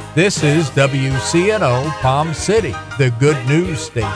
This is WCNO Palm City, the good news station.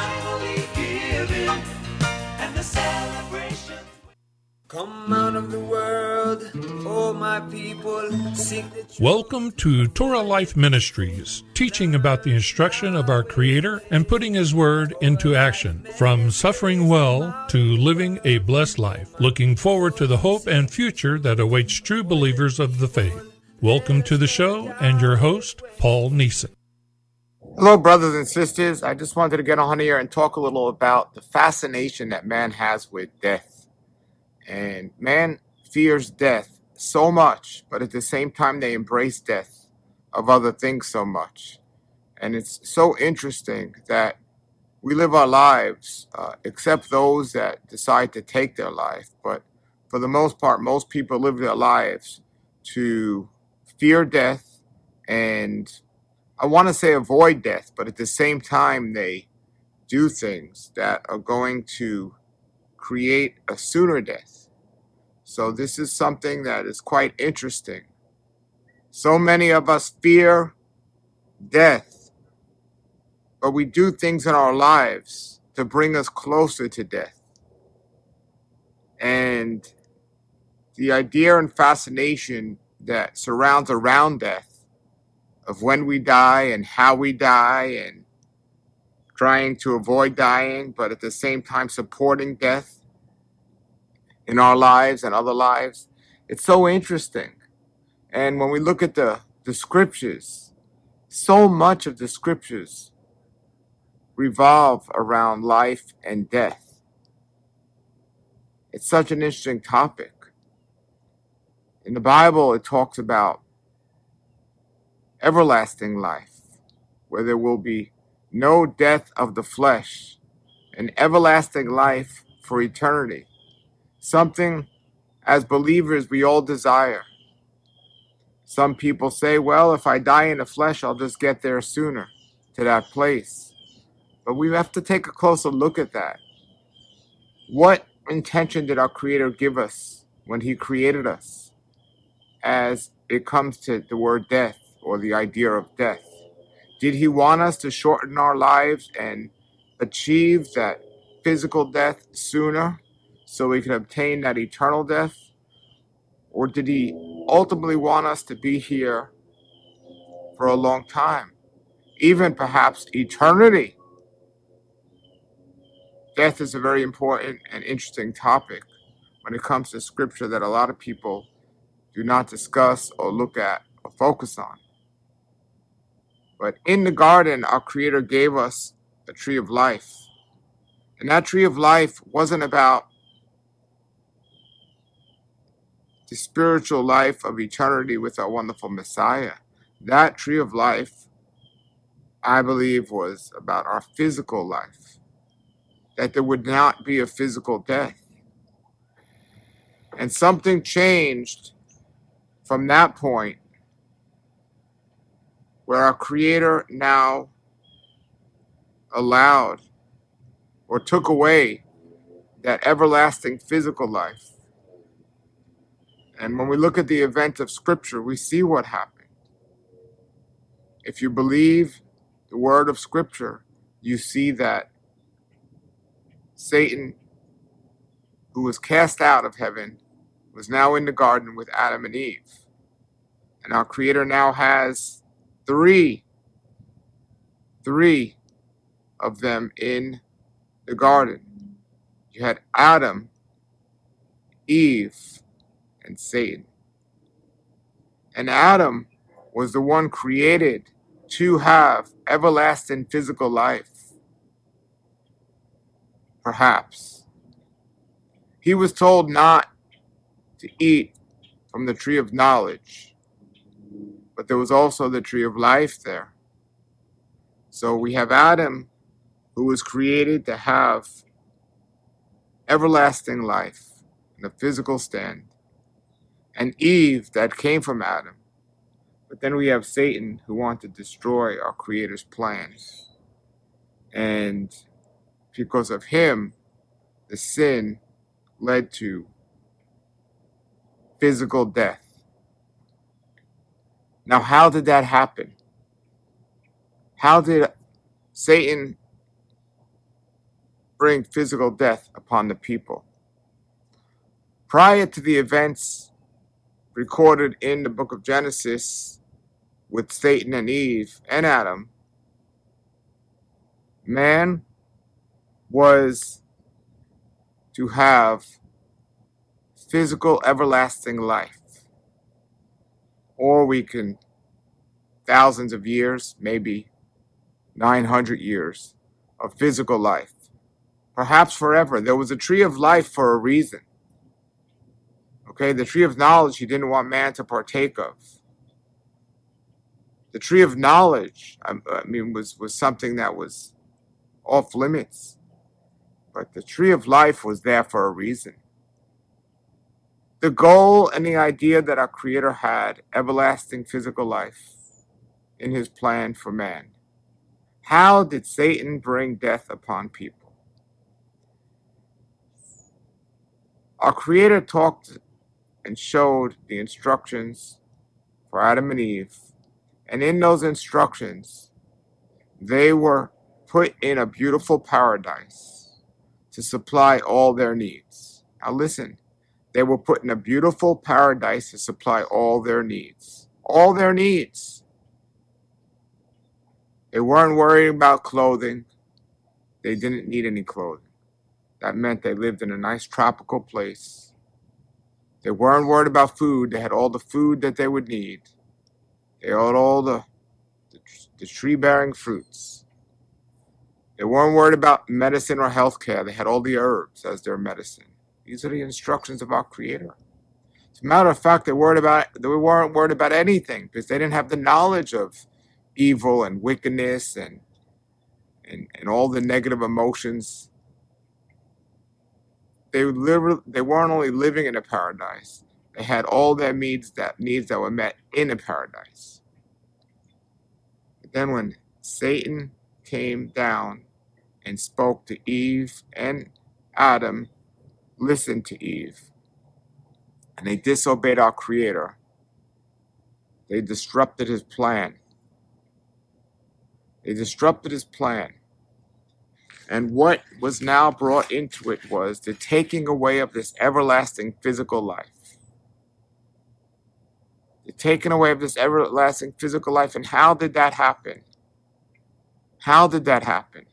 Come out of the world, oh my people, sing the truth. Welcome to Torah Life Ministries, teaching about the instruction of our Creator and putting His Word into action. From suffering well to living a blessed life, looking forward to the hope and future that awaits true believers of the faith. Welcome to the show and your host, Paul Neeson. Hello, brothers and sisters. I just wanted to get on here and talk a little about the fascination that man has with death. And man fears death so much, but at the same time, they embrace death of other things so much. And it's so interesting that we live our lives, except those that decide to take their life. But for the most part, most people live their lives to fear death and I want to say avoid death, but at the same time, they do things that are going to create a sooner death. So this is something that is quite interesting. So many of us fear death, but we do things in our lives to bring us closer to death. And the idea and fascination that surrounds around death of when we die and how we die and trying to avoid dying, but at the same time supporting death in our lives and other lives. It's so interesting. And when we look at the scriptures, so much of the scriptures revolve around life and death. It's such an interesting topic. In the Bible, it talks about everlasting life, where there will be no death of the flesh, an everlasting life for eternity. Something as believers we all desire. Some people say, well, if I die in the flesh, I'll just get there sooner to that place. But we have to take a closer look at that. What intention did our Creator give us when He created us as it comes to the word death or the idea of death? Did He want us to shorten our lives and achieve that physical death sooner so we can obtain that eternal death? Or did He ultimately want us to be here for a long time, even perhaps eternity? Death is a very important and interesting topic when it comes to scripture that a lot of people do not discuss or look at or focus on. But in the garden, our Creator gave us a tree of life. And that tree of life wasn't about the spiritual life of eternity with our wonderful Messiah. That tree of life, I believe, was about our physical life, that there would not be a physical death. And something changed from that point where our Creator now allowed or took away that everlasting physical life. And when we look at the event of Scripture, we see what happened. If you believe the word of Scripture, you see that Satan, who was cast out of heaven, was now in the garden with Adam and Eve. And our Creator now has three of them in the garden. You had Adam, Eve, and Satan. And Adam was the one created to have everlasting physical life. Perhaps. He was told not to eat from the tree of knowledge, but there was also the tree of life there. So we have Adam, who was created to have everlasting life in a physical stand, and Eve that came from Adam. But then we have Satan, who wanted to destroy our Creator's plans. And because of him, the sin led to physical death. Now, how did that happen? How did Satan bring physical death upon the people? Prior to the events recorded in the book of Genesis with Satan and Eve and Adam, man was to have physical everlasting life. Or we can, thousands of years, maybe 900 years of physical life. Perhaps forever. There was a tree of life for a reason. Okay, the tree of knowledge he didn't want man to partake of. The tree of knowledge, was something that was off limits. But the tree of life was there for a reason. The goal and the idea that our Creator had, everlasting physical life, in his plan for man. How did Satan bring death upon people? Our Creator talked and showed the instructions for Adam and Eve. And in those instructions, they were put in a beautiful paradise to supply all their needs. Now listen, they were put in a beautiful paradise to supply all their needs. All their needs. They weren't worried about clothing. They didn't need any clothing. That meant they lived in a nice tropical place. They weren't worried about food. They had all the food that they would need. They had all the tree-bearing fruits. They weren't worried about medicine or health care. They had all the herbs as their medicine. These are the instructions of our Creator. As a matter of fact, they weren't worried about anything because they didn't have the knowledge of evil and wickedness and all the negative emotions. They weren't only living in a paradise. They had all their needs that were met in a paradise. But then when Satan came down and spoke to Eve and Adam, listened to Eve, and they disobeyed our Creator, they disrupted his plan. They disrupted his plan. And what was now brought into it was the taking away of this everlasting physical life. The taking away of this everlasting physical life. And how did that happen? How did that happen?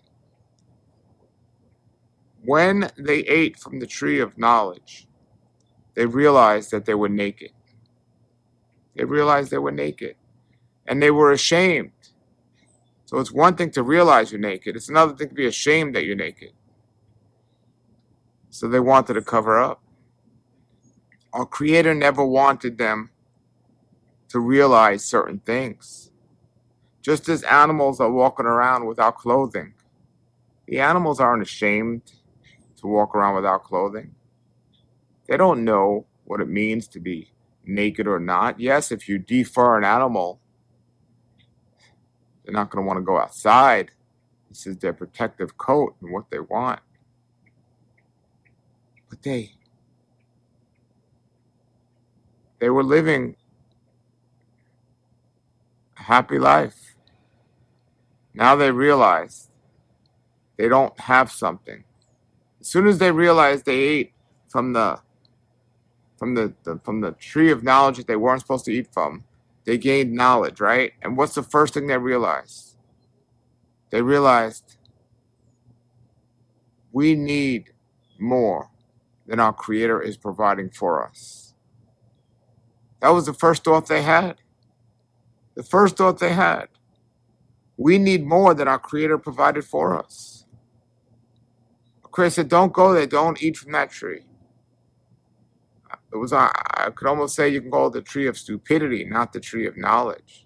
When they ate from the tree of knowledge, they realized that they were naked. They realized they were naked. And they were ashamed. So it's one thing to realize you're naked. It's another thing to be ashamed that you're naked. So they wanted to cover up. Our Creator never wanted them to realize certain things. Just as animals are walking around without clothing, the animals aren't ashamed to walk around without clothing. They don't know what it means to be naked or not. Yes, if you defur an animal, they're not going to want to go outside. This is their protective coat and what they want. But they were living a happy life. Now they realize they don't have something. As soon as they realized they ate from the tree of knowledge that they weren't supposed to eat from, they gained knowledge, right? And what's the first thing they realized? They realized we need more than our Creator is providing for us. That was the first thought they had. The first thought they had. We need more than our Creator provided for us. Chris said, don't go there. Don't eat from that tree. I could almost say you can call it the tree of stupidity, not the tree of knowledge.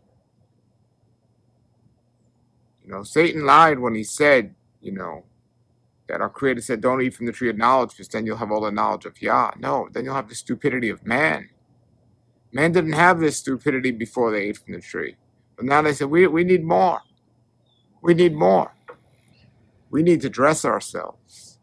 Satan lied when he said, that our Creator said, don't eat from the tree of knowledge because then you'll have all the knowledge of Yah. No, then you'll have the stupidity of man. Man didn't have this stupidity before they ate from the tree. But now they said, we need more. We need more. We need to dress ourselves.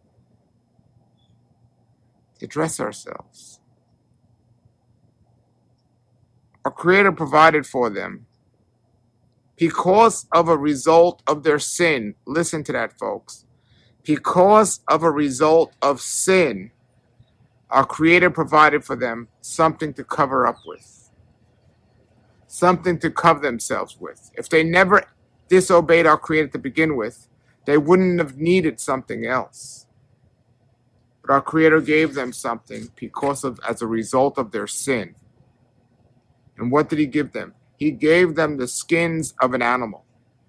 To dress ourselves. Our Creator provided for them because of a result of their sin. Listen to that, folks. Because of a result of sin, our Creator provided for them something to cover up with, something to cover themselves with. If they never disobeyed our Creator to begin with, they wouldn't have needed something else. But our Creator gave them something as a result of their sin. And what did He give them? He gave them the skins of an animal.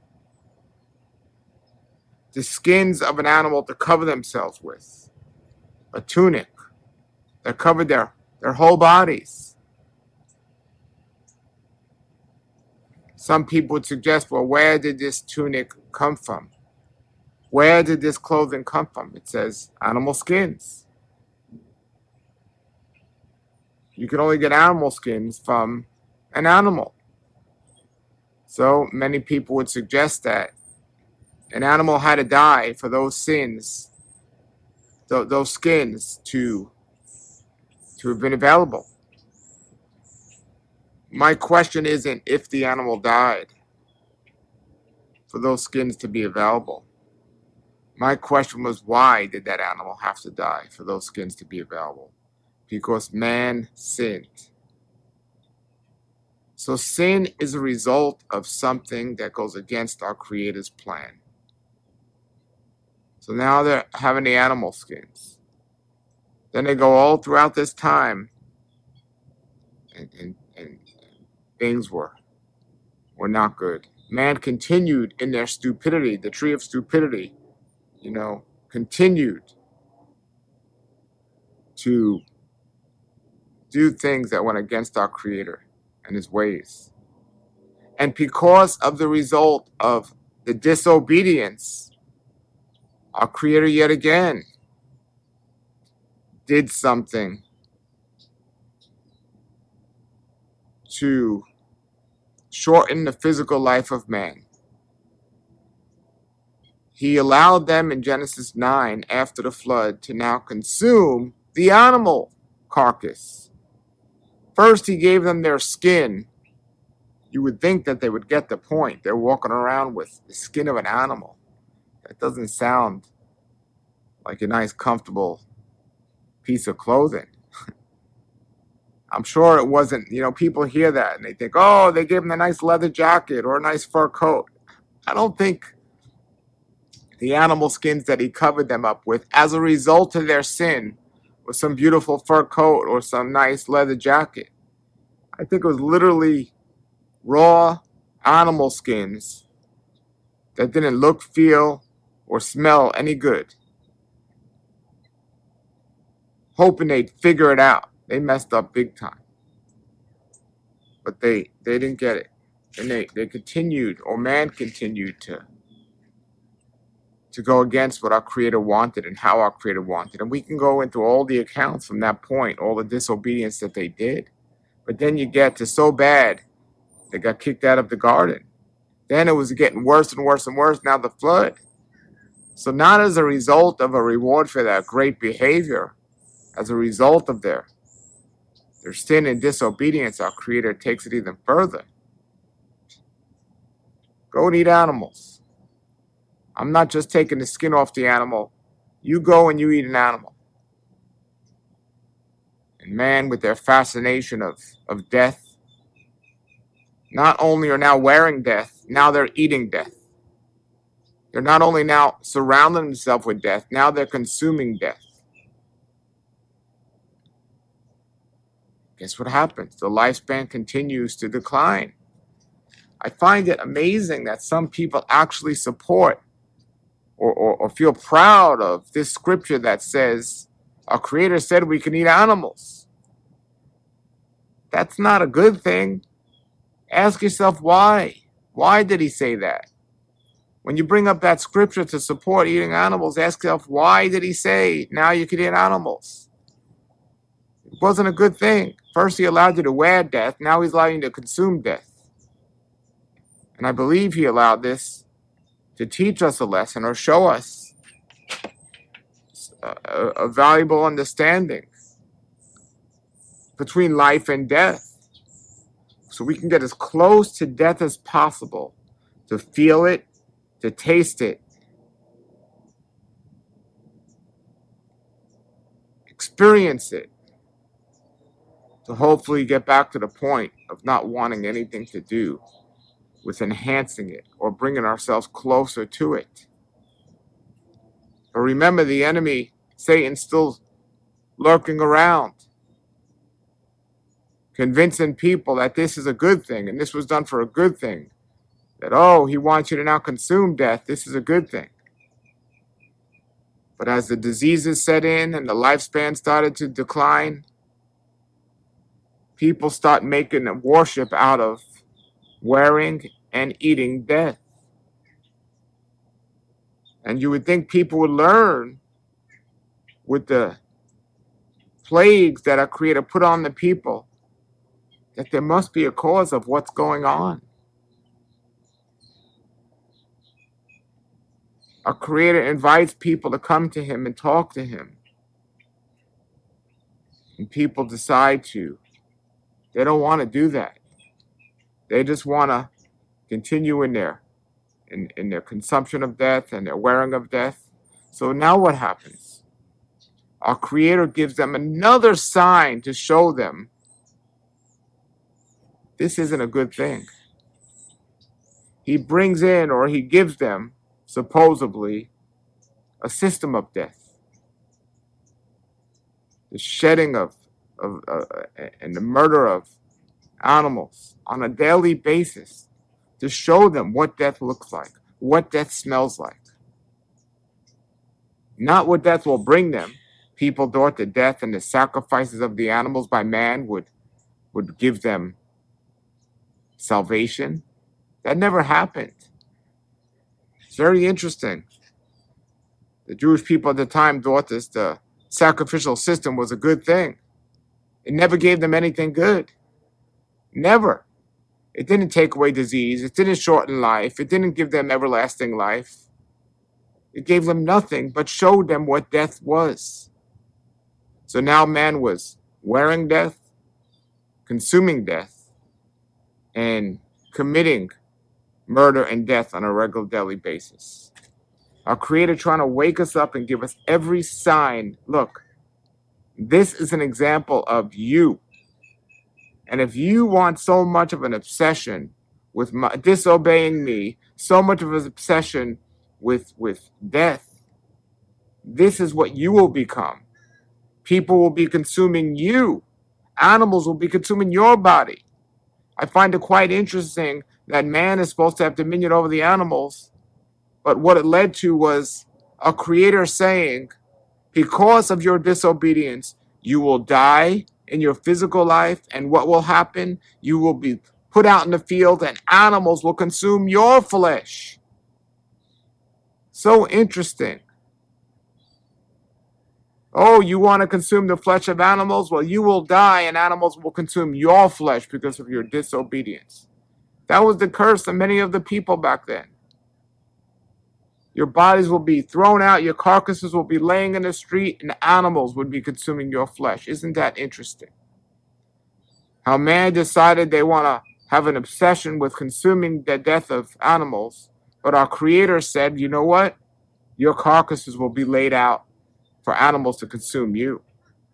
The skins of an animal to cover themselves with. A tunic that covered their whole bodies. Some people would suggest, well, where did this tunic come from? Where did this clothing come from? It says animal skins. You can only get animal skins from an animal. So many people would suggest that an animal had to die for those sins, those skins to have been available. My question isn't if the animal died for those skins to be available. My question was, why did that animal have to die for those skins to be available? Because man sinned. So sin is a result of something that goes against our Creator's plan. So now they're having the animal skins. Then they go all throughout this time, and things were not good. Man continued in their stupidity, the tree of stupidity, continued to do things that went against our Creator and His ways. And because of the result of the disobedience, our Creator yet again did something to shorten the physical life of man. He allowed them in Genesis 9, after the flood, to now consume the animal carcass. First, He gave them their skin. You would think that they would get the point. They're walking around with the skin of an animal. That doesn't sound like a nice, comfortable piece of clothing. I'm sure it wasn't, people hear that and they think, oh, they gave them a nice leather jacket or a nice fur coat. I don't think the animal skins that He covered them up with as a result of their sin was some beautiful fur coat or some nice leather jacket. I think it was literally raw animal skins that didn't look, feel, or smell any good. Hoping they'd figure it out. They messed up big time. But they didn't get it. And they continued, or man continued to go against what our Creator wanted and how our Creator wanted. And we can go into all the accounts from that point, all the disobedience that they did. But then you get to so bad, they got kicked out of the garden. Then it was getting worse and worse and worse. Now the flood. So not as a result of a reward for that great behavior, as a result of their sin and disobedience, our Creator takes it even further. Go and eat animals. I'm not just taking the skin off the animal. You go and you eat an animal. And man, with their fascination of death, not only are now wearing death, now they're eating death. They're not only now surrounding themselves with death, now they're consuming death. Guess what happens? The lifespan continues to decline. I find it amazing that some people actually support or feel proud of this scripture that says our Creator said we can eat animals. That's not a good thing. Ask yourself why. Why did He say that? When you bring up that scripture to support eating animals, ask yourself, why did He say now you can eat animals? It wasn't a good thing. First, He allowed you to wear death. Now He's allowing you to consume death. And I believe He allowed this to teach us a lesson or show us a valuable understanding between life and death. So we can get as close to death as possible to feel it, to taste it, experience it, to hopefully get back to the point of not wanting anything to do with enhancing it or bringing ourselves closer to it. But remember, the enemy, Satan's still lurking around, convincing people that this is a good thing and this was done for a good thing. That, oh, he wants you to now consume death. This is a good thing. But as the diseases set in and the lifespan started to decline, people start making a worship out of wearing and eating death. And you would think people would learn with the plagues that are created, put on the people, that there must be a cause of what's going on. Our Creator invites people to come to Him and talk to Him. And people decide to. They don't want to do that. They just want to continue in their consumption of death and their wearing of death. So now what happens? Our Creator gives them another sign to show them this isn't a good thing. He brings in, or He gives them, supposedly, a system of death. The shedding of and the murder of animals on a daily basis to show them what death looks like, what death smells like. Not what death will bring them. People thought the death and the sacrifices of the animals by man would give them salvation. That never happened. It's very interesting. The Jewish people at the time thought the sacrificial system was a good thing. It never gave them anything good. Never. It didn't take away disease. It didn't shorten life. It didn't give them everlasting life. It gave them nothing but showed them what death was. So now man was wearing death, consuming death, and committing murder and death on a regular daily basis. Our Creator trying to wake us up and give us every sign. Look, this is an example of you. And if you want so much of an obsession with disobeying me, so much of an obsession with death, this is what you will become. People will be consuming you. Animals will be consuming your body. I find it quite interesting that man is supposed to have dominion over the animals, but what it led to was a Creator saying, because of your disobedience, you will die in your physical life, and what will happen? You will be put out in the field, and animals will consume your flesh. So interesting. Oh, you want to consume the flesh of animals? Well, you will die, and animals will consume your flesh because of your disobedience. That was the curse of many of the people back then. Your bodies will be thrown out, your carcasses will be laying in the street, and animals would be consuming your flesh. Isn't that interesting? How man decided they want to have an obsession with consuming the death of animals, but our Creator said, you know what? Your carcasses will be laid out for animals to consume you.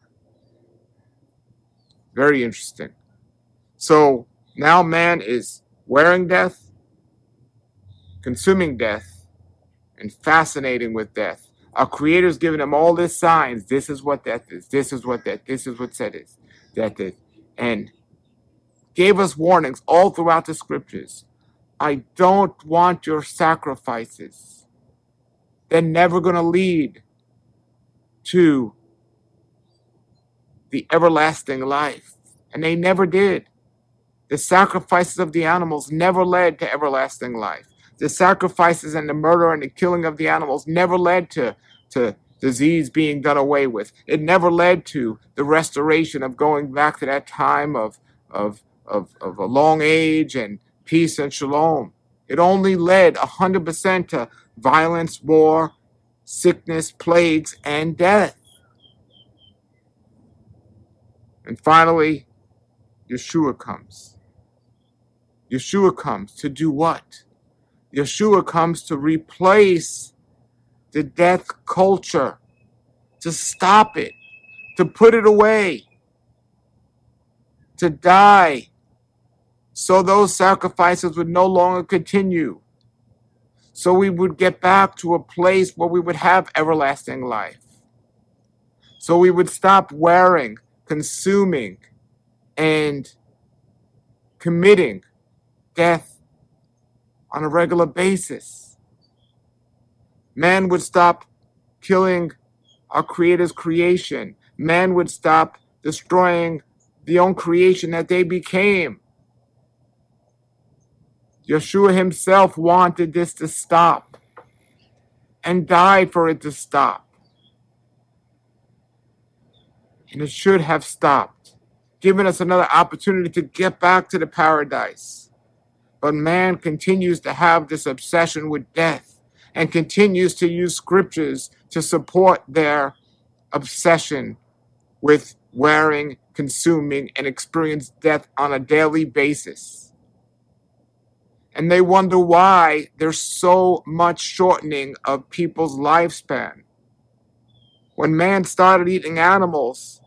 Very interesting. So now man is wearing death, consuming death, and fascinating with death. Our Creator's given him all these signs. This is what death is. This is what death. This is what death is. And gave us warnings all throughout the scriptures. I don't want your sacrifices. They're never going to lead to the everlasting life. And they never did. The sacrifices of the animals never led to everlasting life. The sacrifices and the murder and the killing of the animals never led to disease being done away with. It never led to the restoration of going back to that time of a long age and peace and shalom. It only led 100% to violence, war, sickness, plagues, and death. And finally, Yeshua comes. Yeshua comes to do what? Yeshua comes to replace the death culture, to stop it, to put it away, to die, so those sacrifices would no longer continue. So we would get back to a place where we would have everlasting life. So we would stop wearing, consuming, and committing death on a regular basis. Man would stop killing our Creator's creation. Man would stop destroying the own creation that they became. Yeshua himself wanted this to stop and died for it to stop. And it should have stopped, giving us another opportunity to get back to the paradise. But man continues to have this obsession with death and continues to use scriptures to support their obsession with wearing, consuming, and experience death on a daily basis. And they wonder why there's so much shortening of people's lifespan. When man started eating animals,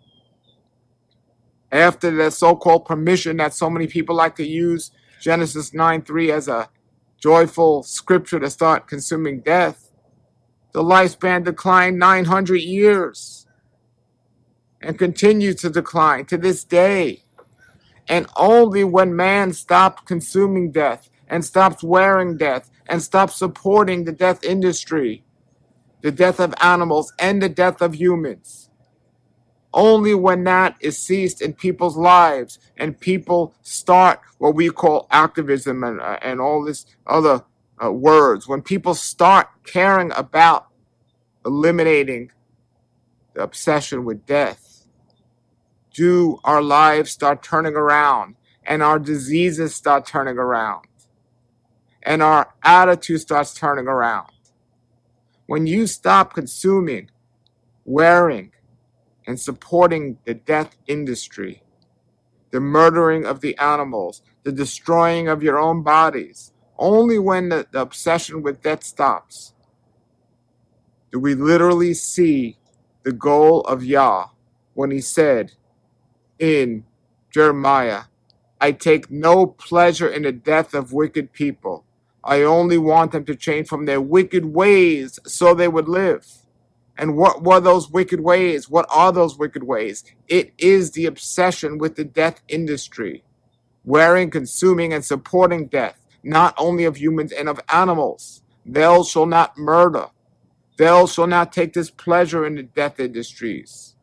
after the so-called permission that so many people like to use Genesis 9:3 as a joyful scripture to start consuming death, the lifespan declined 900 years and continues to decline to this day. And only when man stopped consuming death and stops wearing death and stops supporting the death industry, the death of animals and the death of humans, only when that is ceased in people's lives and people start what we call activism and all this other words, when people start caring about eliminating the obsession with death, do our lives start turning around and our diseases start turning around and our attitude starts turning around. When you stop consuming, wearing, and supporting the death industry, the murdering of the animals, the destroying of your own bodies, only when the obsession with death stops do we literally see the goal of Yah when he said in Jeremiah, I take no pleasure in the death of wicked people. I only want them to change from their wicked ways so they would live. And what were those wicked ways? What are those wicked ways? It is the obsession with the death industry, wearing, consuming, and supporting death, not only of humans and of animals. Thou shalt not murder. Thou shalt not take this pleasure in the death industries.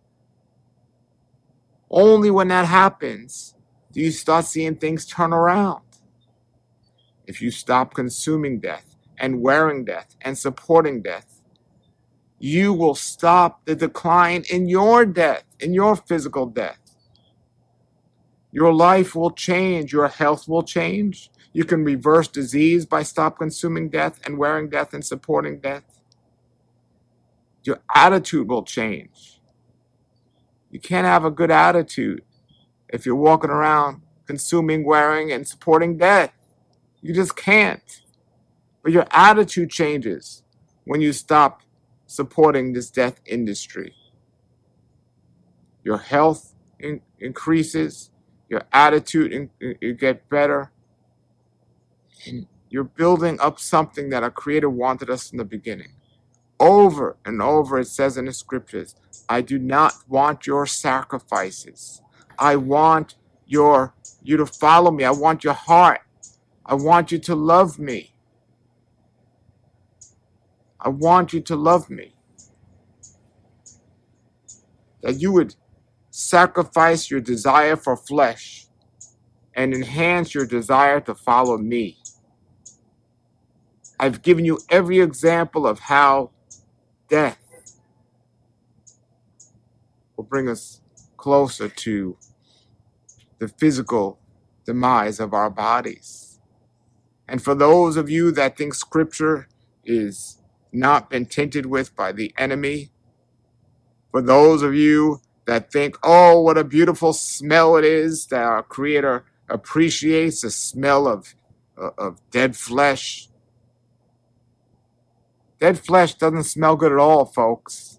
Only when that happens do you start seeing things turn around. If you stop consuming death and wearing death and supporting death, you will stop the decline in your death, in your physical death. Your life will change. Your health will change. You can reverse disease by stop consuming death and wearing death and supporting death. Your attitude will change. You can't have a good attitude if you're walking around consuming, wearing, and supporting death. You just can't. But your attitude changes when you stop supporting this death industry. Your health increases, your attitude you get better, and you're building up something that our Creator wanted us in the beginning. Over and over it says in the scriptures, I do not want your sacrifices. I want you to follow me. I want your heart. I want you to love me. I want you to love me. That you would sacrifice your desire for flesh and enhance your desire to follow me. I've given you every example of how death will bring us closer to the physical demise of our bodies. And for those of you that think scripture is not been tainted with by the enemy, for those of you that think, oh, what a beautiful smell it is, that our Creator appreciates the smell of dead flesh, Dead flesh doesn't smell good at all, folks.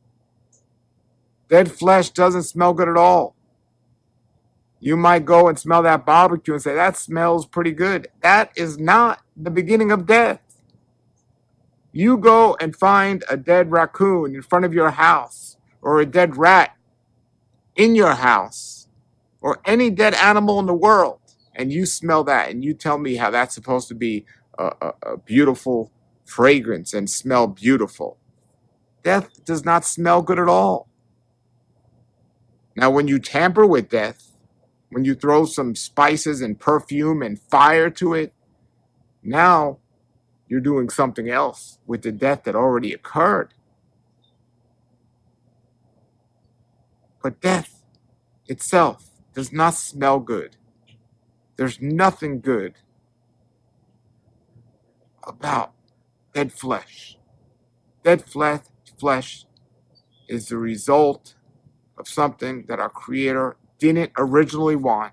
Dead flesh doesn't smell good at all. You might go and smell that barbecue and say, that smells pretty good. That is not the beginning of death. You go and find a dead raccoon in front of your house, or a dead rat in your house, or any dead animal in the world, and you smell that, and you tell me how that's supposed to be a beautiful fragrance and smell beautiful. Death does not smell good at all. Now, when you tamper with death, when you throw some spices and perfume and fire to it, now you're doing something else with the death that already occurred. But death itself does not smell good. There's nothing good about dead flesh. Dead flesh is the result of something that our Creator didn't originally want.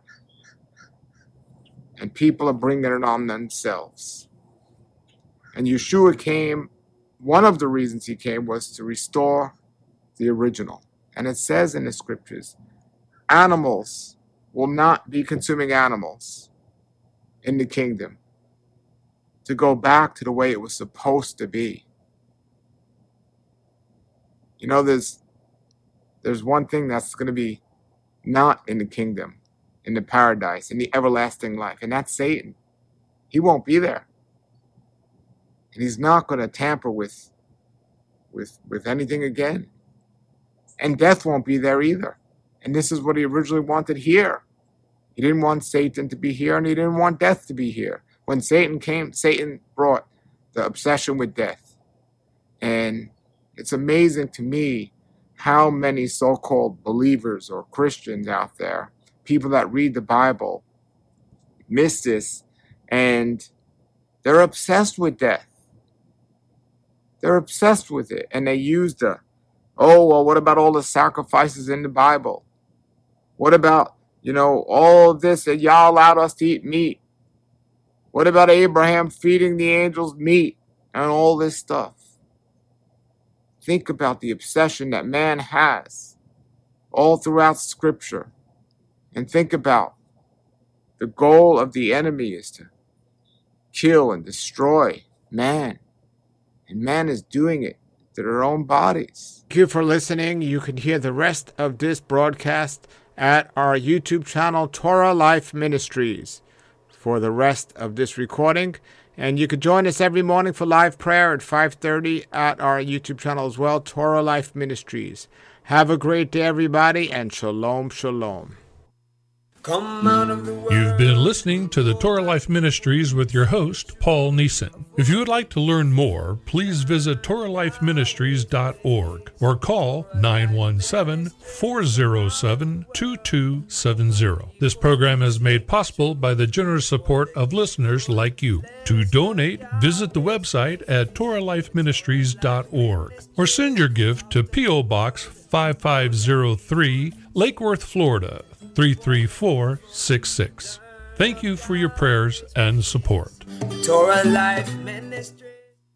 And people are bringing it on themselves. And Yeshua came, one of the reasons he came was to restore the original. And it says in the scriptures, animals will not be consuming animals in the kingdom, to go back to the way it was supposed to be. You know, there's one thing that's going to be not in the kingdom, in the paradise, in the everlasting life, and that's Satan. He won't be there. And he's not going to tamper with anything again. And death won't be there either. And this is what he originally wanted here. He didn't want Satan to be here, and he didn't want death to be here. When Satan came, Satan brought the obsession with death. And it's amazing to me how many so-called believers or Christians out there, people that read the Bible, miss this, and they're obsessed with death. They're obsessed with it, and they use what about all the sacrifices in the Bible? What about, all of this that y'all allowed us to eat meat? What about Abraham feeding the angels meat and all this stuff? Think about the obsession that man has all throughout Scripture. And think about the goal of the enemy is to kill and destroy man. And man is doing it to their own bodies. Thank you for listening. You can hear the rest of this broadcast at our YouTube channel, Torah Life Ministries, for the rest of this recording. And you can join us every morning for live prayer at 5:30 at our YouTube channel as well, Torah Life Ministries. Have a great day, everybody, and shalom, shalom. Come out of the world. You've been listening to the Torah Life Ministries with your host, Paul Neeson. If you would like to learn more, please visit TorahLifeMinistries.org or call 917-407-2270. This program is made possible by the generous support of listeners like you. To donate, visit the website at TorahLifeMinistries.org or send your gift to P.O. Box 5503, Lake Worth, Florida, 33466. Thank you for your prayers and support. Torah Life Ministry.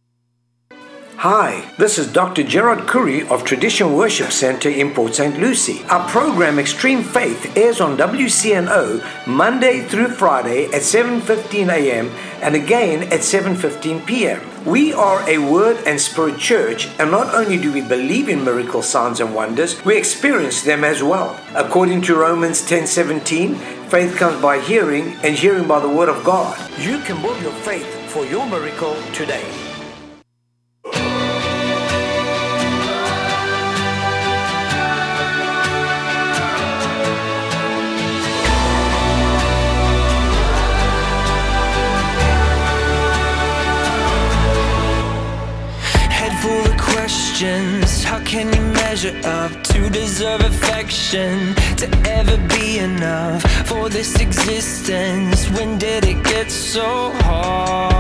Hi, this is Dr. Gerard Curry of Tradition Worship Center in Port St. Lucie. Our program Extreme Faith airs on WCNO Monday through Friday at 7:15 a.m. and again at 7:15 p.m. We are a Word and Spirit church, and not only do we believe in miracles, signs, and wonders, we experience them as well. According to Romans 10:17, faith comes by hearing, and hearing by the Word of God. You can build your faith for your miracle today. How can you measure up to deserve affection, to ever be enough for this existence? When did it get so hard?